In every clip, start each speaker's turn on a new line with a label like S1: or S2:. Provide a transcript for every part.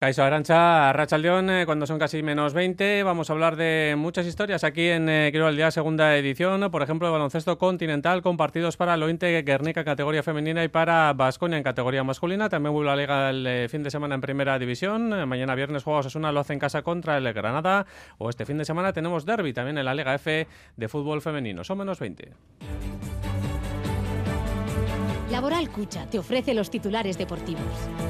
S1: Kaixo Arantxa, Arratsaldeon, cuando son casi menos 20, vamos a hablar de muchas historias aquí en Kirol al Día, segunda edición, por ejemplo, de baloncesto continental con partidos para el Ointe Guernica en categoría femenina y para Baskonia en categoría masculina. También vuelve la Liga el fin de semana en primera división. Mañana viernes juega Osasuna, lo hace en casa contra el Granada. O este fin de semana tenemos derbi también en la Liga F de fútbol femenino. Son menos 20.
S2: Laboral Cucha te ofrece los titulares deportivos.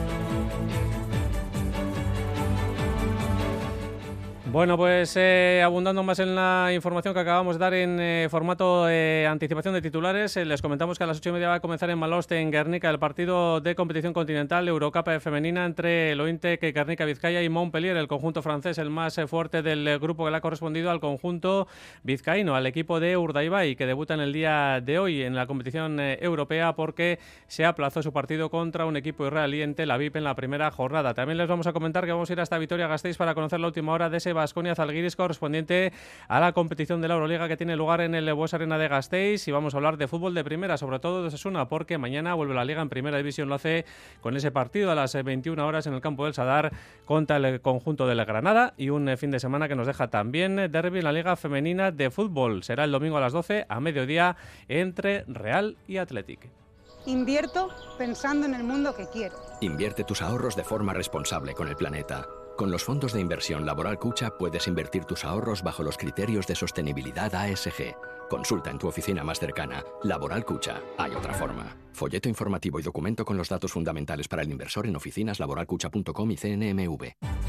S1: Bueno, pues abundando más en la información que acabamos de dar en formato anticipación de titulares, les comentamos que a las 8:30 va a comenzar en Maloste, en Guernica, el partido de competición continental Eurocup femenina entre el Ointe Guernica Vizcaya y Montpellier, el conjunto francés, el más fuerte del grupo que le ha correspondido al conjunto vizcaíno, al equipo de Urdaibai, que debuta en el día de hoy en la competición europea porque se aplazó su partido contra un equipo israelí en Tel Aviv en la primera jornada. También les vamos a comentar que vamos a ir hasta Vitoria-Gasteiz para conocer la última hora de ese Baskonia Zalgiris correspondiente a la competición de la Euroliga que tiene lugar en el Bues Arena de Gasteiz, y vamos a hablar de fútbol de primera, sobre todo de Osasuna, porque mañana vuelve la Liga en primera división, lo hace con ese partido a las 21 horas en el campo del Sadar contra el conjunto de la Granada, y un fin de semana que nos deja también derbi en la Liga femenina de fútbol. Será el domingo a las 12 a mediodía entre Real y Athletic.
S3: Invierto pensando en el mundo que quiero.
S4: Invierte tus ahorros de forma responsable con el planeta. Con los fondos de inversión Laboral Cucha puedes invertir tus ahorros bajo los criterios de sostenibilidad ASG. Consulta en tu oficina más cercana. Laboral Cucha. Hay otra forma. Folleto informativo y documento con los datos fundamentales para el inversor en oficinaslaboralcucha.com y CNMV.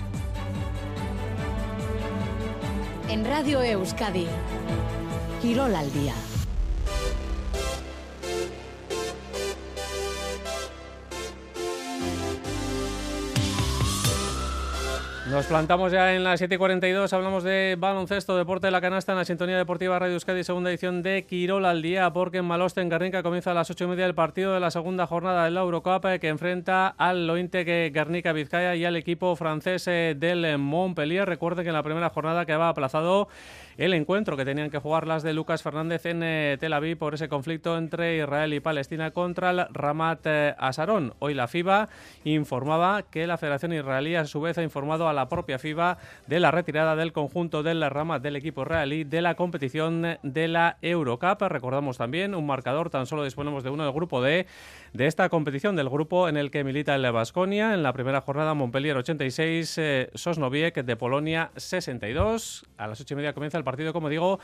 S2: En Radio Euskadi, Kirol al Día.
S1: Nos plantamos ya en las 7:42, hablamos de baloncesto, deporte de la canasta en la sintonía deportiva Radio Euskadi, segunda edición de Kirol al Día, porque en Maloste, en Guernica, comienza a las 8:30 el partido de la segunda jornada de la Eurocup que enfrenta al Ointe Guernica Vizcaya y al equipo francés del Montpellier. Recuerden que en la primera jornada quedaba aplazado el encuentro que tenían que jugar las de Lucas Fernández en Tel Aviv por ese conflicto entre Israel y Palestina contra el Ramat Asharón. Hoy la FIBA informaba que la Federación Israelí a su vez ha informado a la propia FIBA de la retirada del conjunto del Ramat del equipo israelí de la competición de la Eurocup. Recordamos también un marcador, tan solo disponemos de uno del grupo D de esta competición, del grupo en el que milita el Baskonia. En la primera jornada Montpellier 86, Sosnowiec de Polonia 62. A las 8:30 comienza el partido, como digo,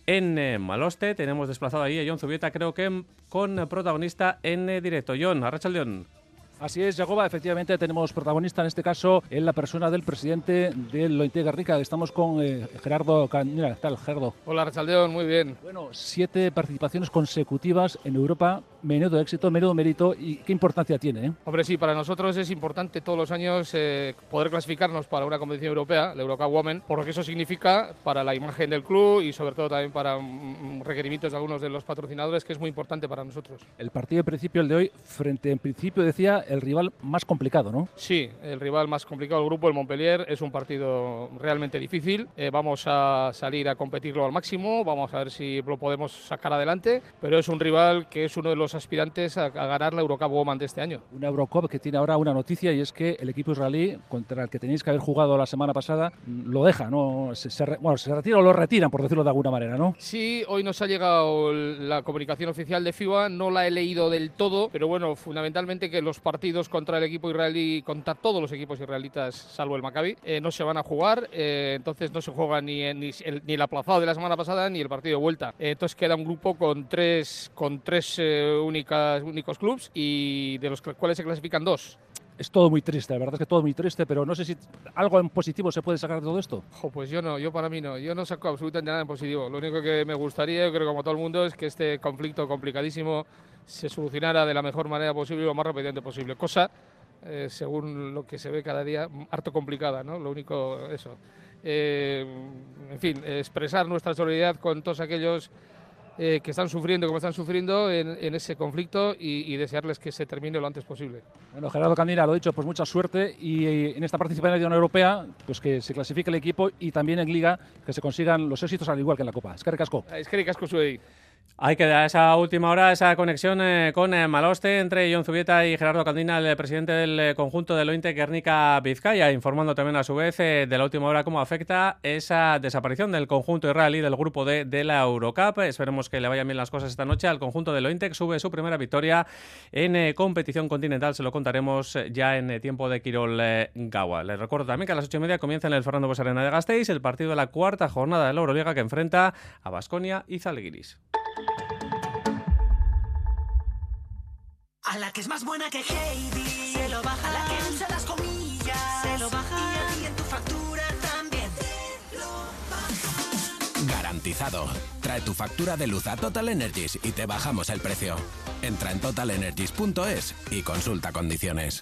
S1: en Maloste. Tenemos desplazado ahí a Jon Zubieta, creo que con protagonista en directo. Jon, Arratsaldeon.
S5: Así es, Jacoba, efectivamente tenemos protagonista en este caso en la persona del presidente del Ointe Guernica. Estamos con Gerardo Mira, ¿qué tal, Gerardo?
S6: Hola, Arratsaldeon, muy bien.
S5: Bueno, 7 participaciones consecutivas en Europa, menudo éxito, menudo mérito, y qué importancia tiene, ¿eh?
S6: Hombre, sí, para nosotros es importante todos los años poder clasificarnos para una competición europea, la Eurocup Women, por lo que eso significa para la imagen del club y sobre todo también para requerimientos de algunos de los patrocinadores, que es muy importante para nosotros.
S5: El partido en principio, el de hoy, frente en principio decía el rival más complicado, ¿no?
S6: Sí, el rival más complicado del grupo, el Montpellier, es un partido realmente difícil. Vamos a salir a competirlo al máximo, vamos a ver si lo podemos sacar adelante, pero es un rival que es uno de los aspirantes a ganar la Eurocup Women de este año.
S5: Una Eurocup que tiene ahora una noticia, y es que el equipo israelí, contra el que tenéis que haber jugado la semana pasada, lo deja, ¿no? Se retira o lo retiran, por decirlo de alguna manera, ¿no?
S6: Sí, hoy nos ha llegado la comunicación oficial de FIBA, no la he leído del todo, pero bueno, fundamentalmente que los partidos contra el equipo israelí, contra todos los equipos israelitas, salvo el Maccabi, no se van a jugar, entonces no se juega ni el aplazado de la semana pasada ni el partido de vuelta. Entonces queda un grupo con tres únicos clubes, y de los cuales se clasifican 2.
S5: Es todo muy triste, la verdad es que todo muy triste, pero no sé si algo en positivo se puede sacar de todo esto.
S6: Pues yo para mí no, yo no saco absolutamente nada en positivo. Lo único que me gustaría, yo creo que como todo el mundo, es que este conflicto complicadísimo se solucionara de la mejor manera posible y lo más rápidamente posible, cosa, según lo que se ve cada día, harto complicada, ¿no? Lo único, eso. En fin, expresar nuestra solidaridad con todos aquellos que están sufriendo como están sufriendo en ese conflicto, y desearles que se termine lo antes posible.
S5: Bueno, Gerardo Candina, lo dicho, pues mucha suerte, y en esta participación en la Unión Europea, pues que se clasifique el equipo, y también en Liga que se consigan los éxitos al igual que en la Copa. Eskerrik asko.
S6: Eskerrik asko zuei.
S1: Hay que dar esa última hora, esa conexión con Maloste entre Jon Zubieta y Gerardo Candina, el presidente del conjunto del Ointe Guernica Vizcaya, informando también a su vez de la última hora cómo afecta esa desaparición del conjunto israelí del grupo D de la Eurocup. Esperemos que le vayan bien las cosas esta noche al conjunto del Ointe, que sube su primera victoria en competición continental. Se lo contaremos ya en tiempo de Quirol Gaua. Les recuerdo también que a las 8:30 comienza en el Fernando Buesa Arena de Gasteiz el partido de la cuarta jornada de la Euroliga que enfrenta a Baskonia y Zalgiris.
S7: A la que es más buena que Heidi, se lo baja. A la que usa las comillas, se lo baja. Y a ti en tu factura también te lo bajan.
S8: Garantizado. Trae tu factura de luz a Total Energies y te bajamos el precio. Entra en totalenergies.es y consulta condiciones.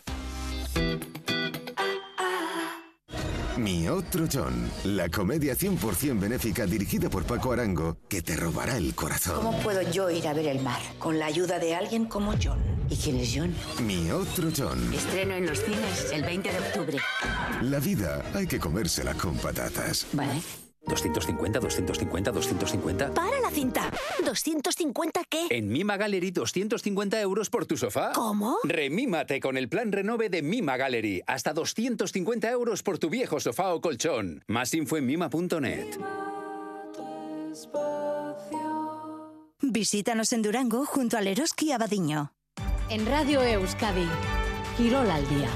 S9: Mi otro John, la comedia 100% benéfica dirigida por Paco Arango, que te robará el corazón.
S10: ¿Cómo puedo yo ir a ver el mar con la ayuda de alguien como John? ¿Y quién es John?
S9: Mi otro John.
S10: Estreno en los cines el 20 de octubre.
S9: La vida hay que comérsela con patatas.
S10: Vale.
S11: 250, 250, 250.
S12: ¡Para la cinta! ¿250 qué?
S11: En Mima Gallery, 250 euros por tu sofá.
S12: ¿Cómo?
S11: Remímate con el plan Renove de Mima Gallery. Hasta 250 euros por tu viejo sofá o colchón. Más info en mima.net.
S12: Visítanos en Durango junto al Eroski Abadiño.
S2: En Radio Euskadi, Quirol al día.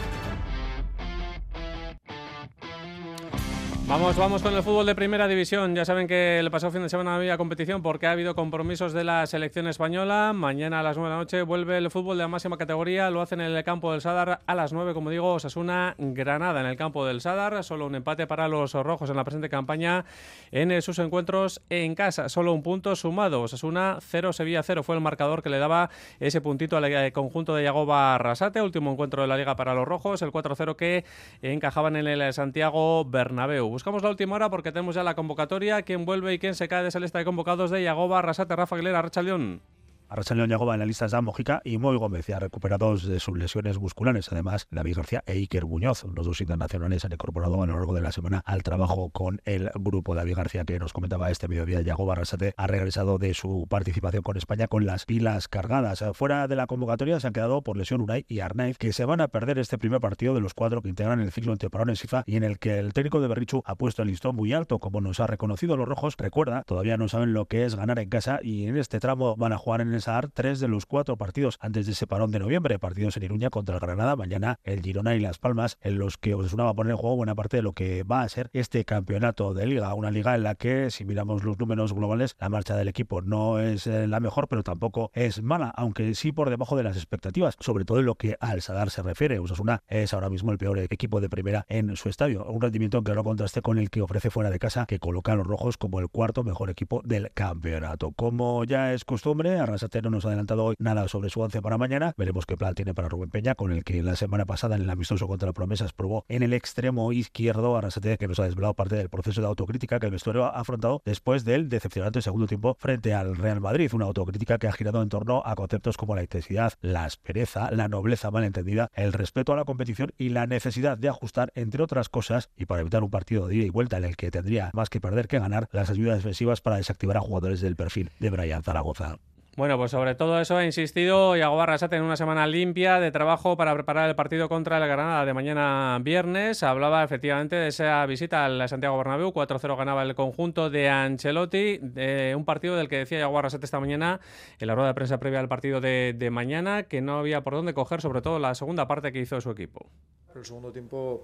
S1: Vamos con el fútbol de primera división. Ya saben que el pasado fin de semana había competición porque ha habido compromisos de la selección española. Mañana a las 9 de la noche vuelve el fútbol de la máxima categoría. Lo hacen en el campo del Sadar a las 9, como digo, Osasuna Granada en el campo del Sadar. Solo un empate para los rojos en la presente campaña en sus encuentros en casa. Solo un punto sumado. Osasuna 0, Sevilla 0 fue el marcador que le daba ese puntito al conjunto de Yagoba Arrasate. Último encuentro de la Liga para los rojos. El 4-0 que encajaban en el Santiago Bernabéu. Buscamos la última hora porque tenemos ya la convocatoria, quién vuelve y quién se cae de esa lista de convocados de Yagoba Arrasate. Rafa Aguilera, Arratsaldeon.
S13: Arratsaldeon, Yagoba en la lista está Mojica y Moi Gómez, ya recuperados de sus lesiones musculares. Además, David García e Iker Muñoz, los dos internacionales, han incorporado a lo largo de la semana al trabajo con el grupo. David García, que nos comentaba este mediodía, Yagoba Arrasate ha regresado de su participación con España con las pilas cargadas. Fuera de la convocatoria se han quedado por lesión Unai y Arnaiz, que se van a perder este primer partido de los 4 que integran el ciclo entre parones FIFA y en el que el técnico de Berrichu ha puesto el listón muy alto, como nos ha reconocido los rojos. Recuerda, todavía no saben lo que es ganar en casa y en este tramo van a jugar en el Sadar 3 de los 4 partidos antes de ese parón de noviembre. Partidos en Iruña contra el Granada, mañana el Girona y Las Palmas, en los que Osasuna va a poner en juego buena parte de lo que va a ser este campeonato de liga. Una liga en la que, si miramos los números globales, la marcha del equipo no es la mejor, pero tampoco es mala, aunque sí por debajo de las expectativas, sobre todo en lo que al Sadar se refiere. Osasuna es ahora mismo el peor equipo de primera en su estadio, un rendimiento en claro contraste con el que ofrece fuera de casa, que coloca a los rojos como el cuarto mejor equipo del campeonato. Como ya es costumbre, Arrasate no nos ha adelantado hoy nada sobre su once para mañana. Veremos qué plan tiene para Rubén Peña, con el que la semana pasada en el amistoso contra la Promesas probó en el extremo izquierdo. Arrasate, que nos ha desvelado parte del proceso de autocrítica que el vestuario ha afrontado después del decepcionante segundo tiempo frente al Real Madrid. Una autocrítica que ha girado en torno a conceptos como la intensidad, la aspereza, la nobleza malentendida, el respeto a la competición y la necesidad de ajustar, entre otras cosas, y para evitar un partido de ida y vuelta en el que tendría más que perder que ganar, las ayudas defensivas para desactivar a jugadores del perfil de Brian Zaragoza.
S1: Bueno, pues sobre todo eso ha insistido Yagoba Arrasate en una semana limpia de trabajo para preparar el partido contra el Granada de mañana viernes. Hablaba efectivamente de esa visita al Santiago Bernabéu. 4-0 ganaba el conjunto de Ancelotti, de un partido del que decía Yagoba Arrasate esta mañana en la rueda de prensa previa al partido de mañana, que no había por dónde coger, sobre todo la segunda parte que hizo su equipo.
S14: El segundo tiempo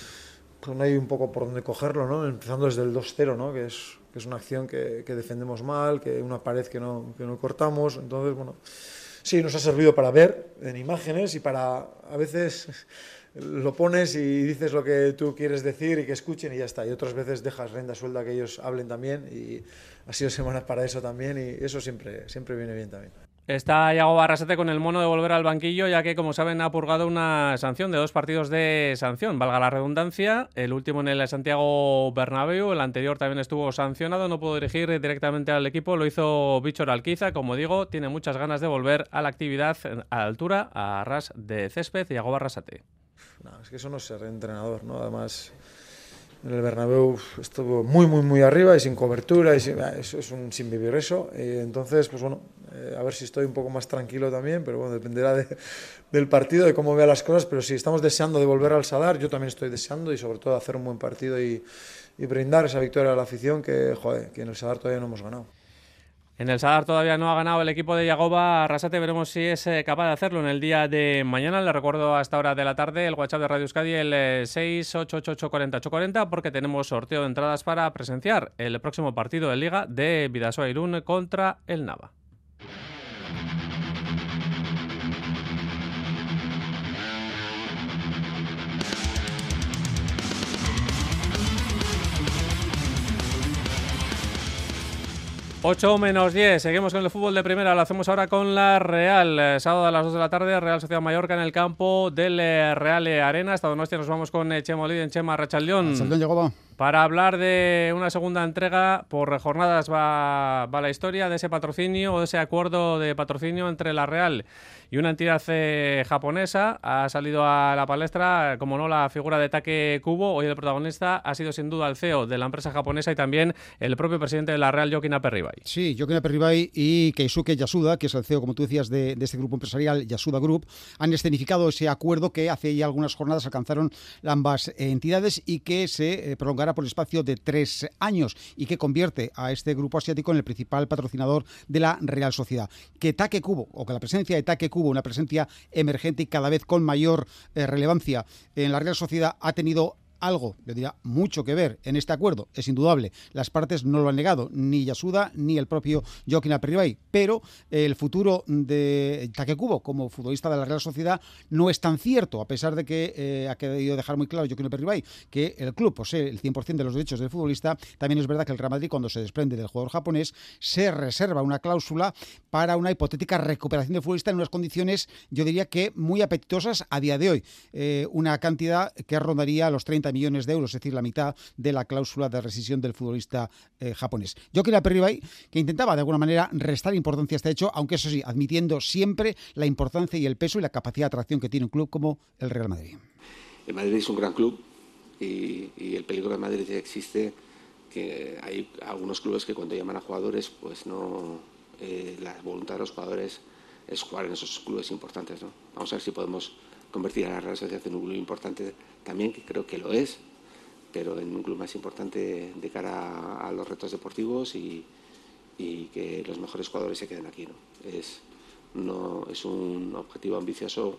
S14: pues no hay un poco por dónde cogerlo, ¿no? Empezando desde el 2-0, ¿no? Que es una acción que defendemos mal, que una pared que no cortamos. Entonces, bueno, sí, nos ha servido para ver en imágenes y para, a veces lo pones y dices lo que tú quieres decir y que escuchen y ya está. Y otras veces dejas rienda suelta que ellos hablen también y ha sido semana para eso también y eso siempre viene bien también.
S1: Está Yagoba Arrasate con el mono de volver al banquillo, ya que, como saben, ha purgado una sanción de 2 partidos de sanción, valga la redundancia. El último en el Santiago Bernabéu, el anterior también estuvo sancionado, no pudo dirigir directamente al equipo, lo hizo Víctor Alquiza. Como digo, tiene muchas ganas de volver a la actividad a la altura, a ras de césped. Yagoba Arrasate.
S14: No, es que eso no es ser entrenador, ¿no? Además, En el Bernabéu estuvo muy arriba y sin cobertura, y es un sin vivir eso. Entonces, pues bueno, a ver si estoy un poco más tranquilo también, pero bueno, dependerá del partido, de cómo vea las cosas. Pero si estamos deseando de volver al Sadar, yo también estoy deseando, y sobre todo hacer un buen partido y brindar esa victoria a la afición que en el Sadar todavía no hemos ganado.
S1: En el Sadar todavía no ha ganado el equipo de Yagoba Arrasate. Veremos si es capaz de hacerlo en el día de mañana. Le recuerdo a esta hora de la tarde el WhatsApp de Radio Euskadi, el 688840840, porque tenemos sorteo de entradas para presenciar el próximo partido de Liga de Bidasoa Irún contra el Nava. Ocho menos 10, seguimos con el fútbol de primera, lo hacemos ahora con la Real. Sábado a las 2 de la tarde, Real Sociedad Mallorca en el campo del Real Arena. Hasta Donostia nos vamos con Chema Oliden. Chema, Arratsaldeon. Para hablar de una segunda entrega, por jornadas va la historia de ese patrocinio o de ese acuerdo de patrocinio entre la Real y una entidad japonesa. Ha salido a la palestra, como no, la figura de Take Kubo. Hoy el protagonista ha sido sin duda el CEO de la empresa japonesa y también el propio presidente de la Real, Jokin Aperribai.
S15: Sí, Jokin Aperribai y Keisuke Yasuda, que es el CEO, como tú decías, de este grupo empresarial, Yasuda Group, han escenificado ese acuerdo que hace ya algunas jornadas alcanzaron ambas entidades y que se prolongará por el espacio de 3 años y que convierte a este grupo asiático en el principal patrocinador de la Real Sociedad. Que Take Kubo, o que la presencia de Take Kubo, una presencia emergente y cada vez con mayor relevancia en la Real Sociedad, ha tenido algo, yo diría, mucho que ver en este acuerdo, es indudable. Las partes no lo han negado, ni Yasuda ni el propio Jokin Aperribai, pero el futuro de Take Kubo como futbolista de la Real Sociedad no es tan cierto, a pesar de que ha querido dejar muy claro Jokin Aperribai que el club posee el 100% de los derechos del futbolista. También es verdad que el Real Madrid, cuando se desprende del jugador japonés, se reserva una cláusula para una hipotética recuperación del futbolista en unas condiciones, yo diría que muy apetitosas a día de hoy, una cantidad que rondaría los 30 millones de euros, es decir, la mitad de la cláusula de rescisión del futbolista japonés. Jokin Aperribai, que intentaba de alguna manera restar importancia a este hecho, aunque eso sí, admitiendo siempre la importancia y el peso y la capacidad de atracción que tiene un club como el Real Madrid.
S16: El Madrid es un gran club y el peligro del Madrid existe, que hay algunos clubes que cuando llaman a jugadores, pues no, la voluntad de los jugadores es jugar en esos clubes importantes, ¿no? Vamos a ver si podemos convertir a la Real Sociedad en un club importante también, que creo que lo es, pero en un club más importante de cara a los retos deportivos y que los mejores jugadores se queden aquí, ¿no? Es un objetivo ambicioso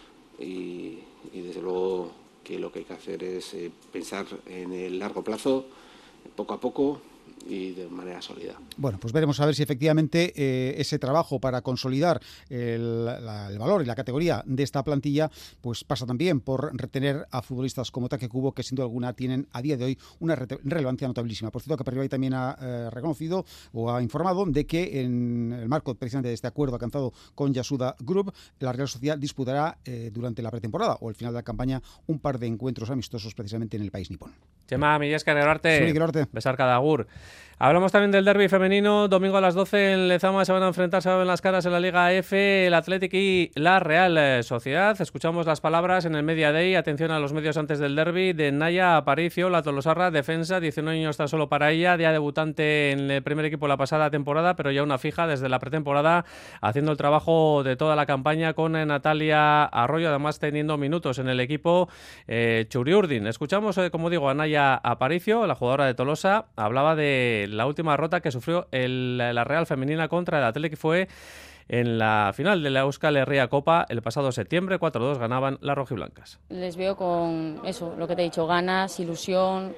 S16: y desde luego que lo que hay que hacer es pensar en el largo plazo, poco a poco y de manera sólida.
S15: Bueno, pues veremos a ver si efectivamente ese trabajo para consolidar el valor y la categoría de esta plantilla pues pasa también por retener a futbolistas como Take Kubo, que sin duda alguna tienen a día de hoy una relevancia notabilísima. Por cierto, que Aperribai también ha reconocido o ha informado de que en el marco precisamente de este acuerdo alcanzado con Yasuda Group, la Real Sociedad disputará durante la pretemporada o el final de la campaña un par de encuentros amistosos precisamente en el país nipón.
S1: Chema, mi esker gerarte,
S15: besar
S1: cada agur. Hablamos también del derbi femenino. Domingo a las 12 en Lezama se van a enfrentar, se van las caras en la Liga F, el Athletic y la Real Sociedad. Escuchamos las palabras en el Media Day. Atención a los medios antes del derbi de Naya Aparicio, la tolosarra, defensa, 19 años tan solo para ella, día debutante en el primer equipo la pasada temporada, pero ya una fija desde la pretemporada, haciendo el trabajo de toda la campaña con Natalia Arroyo, además teniendo minutos en el equipo Churiurdin. Escuchamos, como digo, a Naya Aparicio, la jugadora de Tolosa, hablaba de la última derrota que sufrió la Real femenina contra el Athletic, fue en la final de la Euskal Herria Copa el pasado septiembre. 4-2 ganaban las rojiblancas.
S17: Les veo con eso, lo que te he dicho, ganas, ilusión.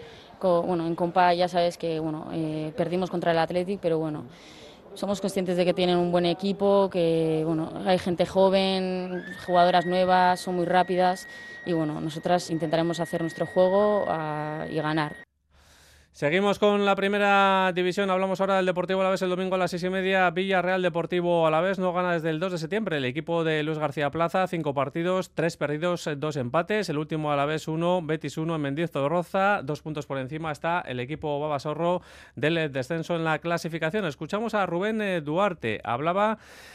S17: En Compa ya sabes que perdimos contra el Athletic, pero bueno, somos conscientes de que tienen un buen equipo, que hay gente joven, jugadoras nuevas, son muy rápidas y nosotras intentaremos hacer nuestro juego y ganar.
S1: Seguimos con la primera división. Hablamos ahora del Deportivo Alavés el domingo a las 6:30. Villarreal Deportivo Alavés no gana desde el 2 de septiembre. El equipo de Luis García Plaza, 5 partidos, 3 perdidos, 2 empates. El último Alavés 1, Betis 1 en Mendizorroza. 2 puntos por encima está el equipo Babasorro del descenso en la clasificación. Escuchamos a Rubén Duarte. Hablaba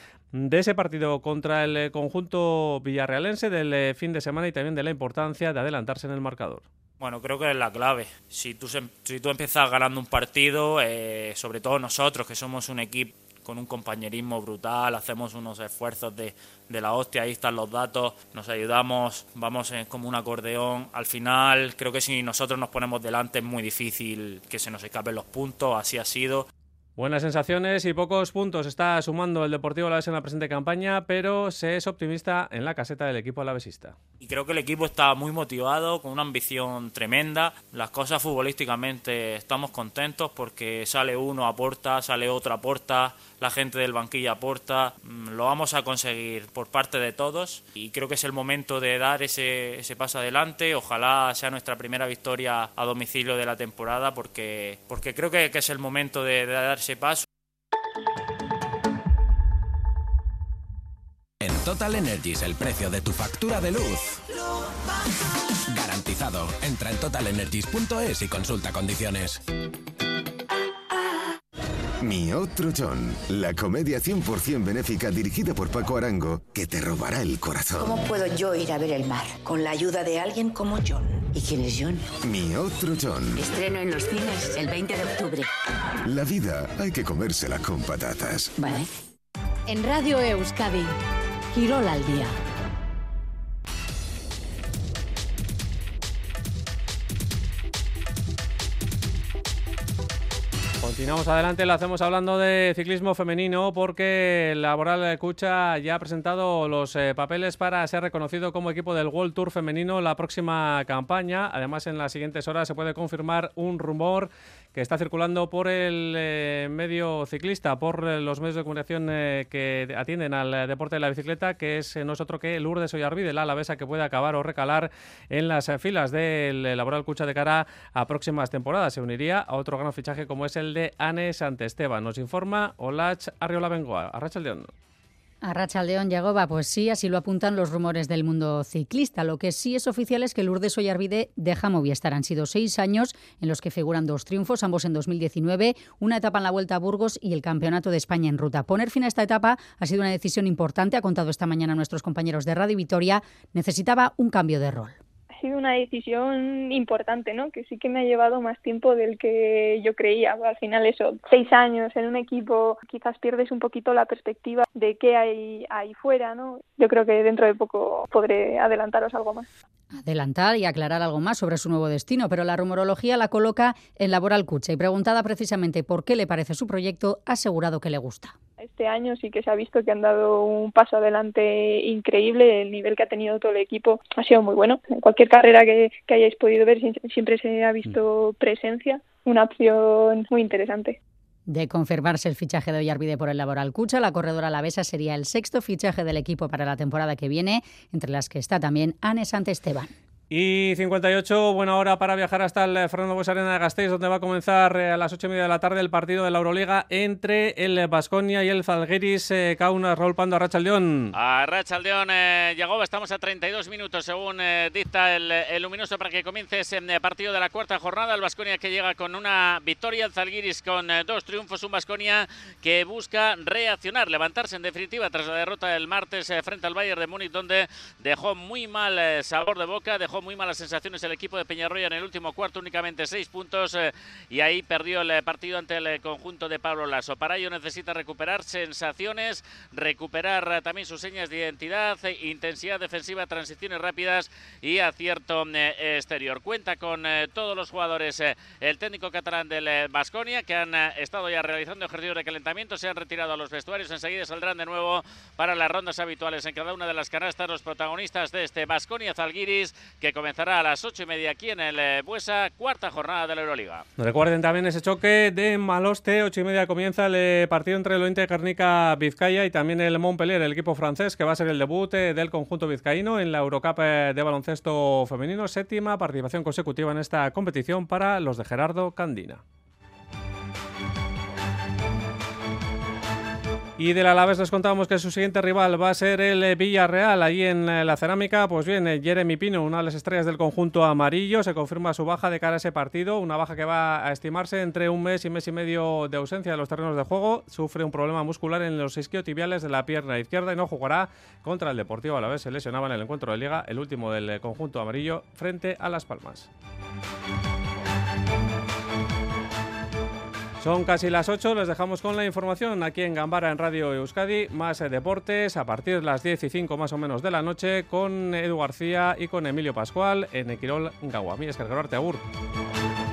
S1: de ese partido contra el conjunto villarrealense del fin de semana y también de la importancia de adelantarse en el marcador.
S18: Bueno, creo que es la clave. Si tú empiezas ganando un partido, sobre todo nosotros, que somos un equipo con un compañerismo brutal, hacemos unos esfuerzos de la hostia, ahí están los datos, nos ayudamos, vamos como un acordeón. Al final, creo que si nosotros nos ponemos delante es muy difícil que se nos escapen los puntos, así ha sido.
S1: Buenas sensaciones y pocos puntos está sumando el Deportivo Alavés en la presente campaña, pero se es optimista en la caseta del equipo alavesista.
S18: Y creo que el equipo está muy motivado, con una ambición tremenda. Las cosas futbolísticamente estamos contentos porque sale uno, aporta, sale otro, aporta, la gente del banquillo aporta. Lo vamos a conseguir por parte de todos y creo que es el momento de dar ese paso adelante. Ojalá sea nuestra primera victoria a domicilio de la temporada porque creo que es el momento de dar ese paso.
S8: En Total Energies el precio de tu factura de luz garantizado. Entra en totalenergies.es y consulta condiciones.
S9: Mi otro John, la comedia 100% benéfica dirigida por Paco Arango, que te robará el corazón.
S10: ¿Cómo puedo yo ir a ver el mar con la ayuda de alguien como John? ¿Y quién es John?
S9: Mi otro John.
S12: Estreno en los cines el 20 de octubre.
S9: La vida hay que comérsela con patatas.
S10: Vale.
S2: En Radio Euskadi, Quirol al día.
S1: Continuamos adelante, lo hacemos hablando de ciclismo femenino porque Laboral Cucha ya ha presentado los papeles para ser reconocido como equipo del World Tour femenino la próxima campaña. Además, en las siguientes horas se puede confirmar un rumor que está circulando por el medio ciclista, por los medios de comunicación que atienden al deporte de la bicicleta, que es no es otro que Lourdes Oyarbide, la alavesa, que puede acabar o recalar en las filas del Laboral Cucha de cara a próximas temporadas. Se uniría a otro gran fichaje como es el de Ane Santesteban. Nos informa Olach Arriola Bengoa. Arratsaldeon.
S19: Arratsaldeon, Yagoba, pues sí, así lo apuntan los rumores del mundo ciclista. Lo que sí es oficial es que Lourdes Oyarbide deja Movistar. Han sido 6 años en los que figuran 2 triunfos, ambos en 2019, una etapa en la Vuelta a Burgos y el Campeonato de España en ruta. Poner fin a esta etapa ha sido una decisión importante, ha contado esta mañana nuestros compañeros de Radio Vitoria. Necesitaba un cambio de rol.
S20: Ha sido una decisión importante, ¿no? Que sí que me ha llevado más tiempo del que yo creía. Al final eso, 6 años en un equipo, quizás pierdes un poquito la perspectiva de qué hay ahí fuera, ¿no? Yo creo que dentro de poco podré adelantaros algo más.
S19: Adelantar y aclarar algo más sobre su nuevo destino, pero la rumorología la coloca en Laboral Cucha y preguntada precisamente por qué le parece su proyecto, ha asegurado que le gusta.
S20: Este año sí que se ha visto que han dado un paso adelante increíble. El nivel que ha tenido todo el equipo ha sido muy bueno. En cualquier carrera que hayáis podido ver siempre se ha visto presencia. Una opción muy interesante.
S19: De confirmarse el fichaje de Oyarbide por el Laboral Cucha, la corredora alavesa sería el 6º fichaje del equipo para la temporada que viene, entre las que está también Ane Santesteban.
S1: Y 58, buena hora para viajar hasta el Fernando Buesa Arena de Gasteiz, donde va a comenzar a las 8:30 de la tarde el partido de la Euroliga entre el Baskonia y el Zalgiris Kaunas. Raúl Pando, Arratsaldeon.
S21: Arratsaldeon, Yagoba, estamos a 32 minutos según dicta el luminoso para que comience ese partido de la cuarta jornada. El Baskonia que llega con una victoria, el Zalgiris con 2 triunfos, un Baskonia que busca reaccionar, levantarse en definitiva tras la derrota del martes frente al Bayern de Múnich, donde dejó muy mal sabor de boca, dejó muy malas sensaciones el equipo de Peñarroya en el último cuarto, únicamente 6 puntos y ahí perdió el partido ante el conjunto de Pablo Laso. Para ello necesita recuperar sensaciones, recuperar también sus señas de identidad, intensidad defensiva, transiciones rápidas y acierto exterior. Cuenta con todos los jugadores el técnico catalán del Baskonia, que han estado ya realizando ejercicios de calentamiento, se han retirado a los vestuarios, enseguida saldrán de nuevo para las rondas habituales en cada una de las canastas los protagonistas de este Baskonia Zalgiris, que comenzará a las 8:30 aquí en el Buesa, cuarta jornada de la Euroliga.
S1: Recuerden también ese choque de Maloste, 8:30 comienza el partido entre el Ointe Guernica Vizcaya y también el Montpellier, el equipo francés, que va a ser el debut del conjunto vizcaíno en la Eurocup de baloncesto femenino, 7ª participación consecutiva en esta competición para los de Gerardo Candina. Y del Alavés les contábamos que su siguiente rival va a ser el Villarreal, allí en la Cerámica. Pues bien, Jeremy Pino, una de las estrellas del conjunto amarillo, se confirma su baja de cara a ese partido, una baja que va a estimarse entre un mes y mes y medio de ausencia de los terrenos de juego. Sufre un problema muscular en los isquiotibiales de la pierna izquierda y no jugará contra el Deportivo Alavés. Se lesionaba en el encuentro de Liga, el último del conjunto amarillo, frente a Las Palmas. Son casi las 8, les dejamos con la información aquí en Gambara, en Radio Euskadi. Más deportes a partir de las 10:05 más o menos de la noche con Edu García y con Emilio Pascual en Equirol Gaua. Mi es que agur.